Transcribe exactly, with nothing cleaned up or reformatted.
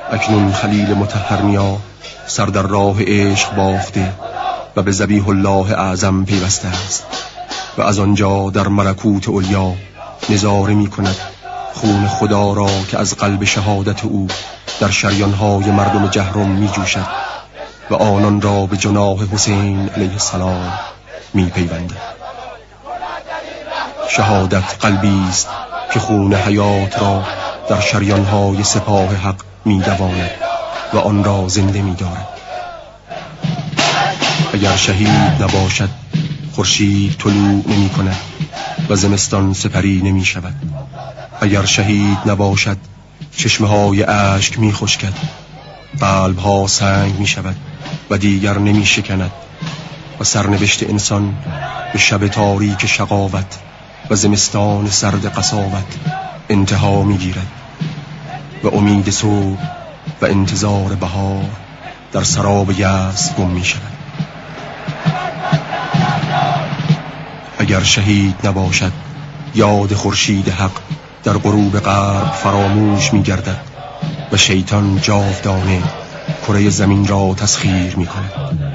اکنون خلیل مطهر نیا سر در راه عشق بافته و به ذبیح الله اعظم پیوسته است و از آنجا در ملکوت علیا نظاره می کند خون خدا را که از قلب شهادت او در شریانهای مردم جهرم می جوشد و آنان را به جناح حسین علیه السلام می پیوندد. شهادت قلبی است که خون حیات را در شریانهای سپاه حق می دواند و آن را زنده می دارد. اگر شهید نباشد خورشید طلوع نمی کند و زمستان سپری نمی شود. اگر شهید نباشد چشمه های اشک می خشکد، قلب ها سنگ می شود و دیگر نمی شکند و سرنوشت انسان به شب تاریک شقاوت و زمستان سرد قساوت انتها می گیرد و امید صبح و انتظار بهار در سراب یأس گم می شود. اگر شهید نباشد یاد خورشید حق در غروب غرب فراموش می گردد و شیطان جاودانه کره زمین را تسخیر می کند.